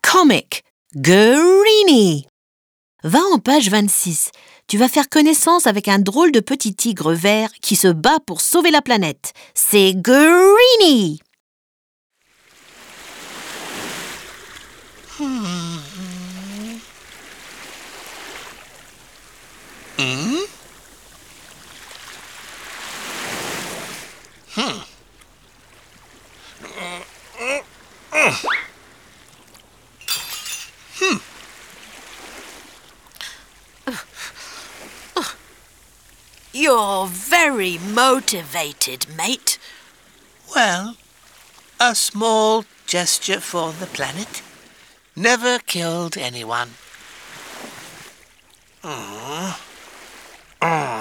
comic. Greenie. Va en page 26. Tu vas faire connaissance avec un drôle de petit tigre vert qui se bat pour sauver la planète. C'est Greenie. You're very motivated, mate. Well, a small gesture for the planet never killed anyone.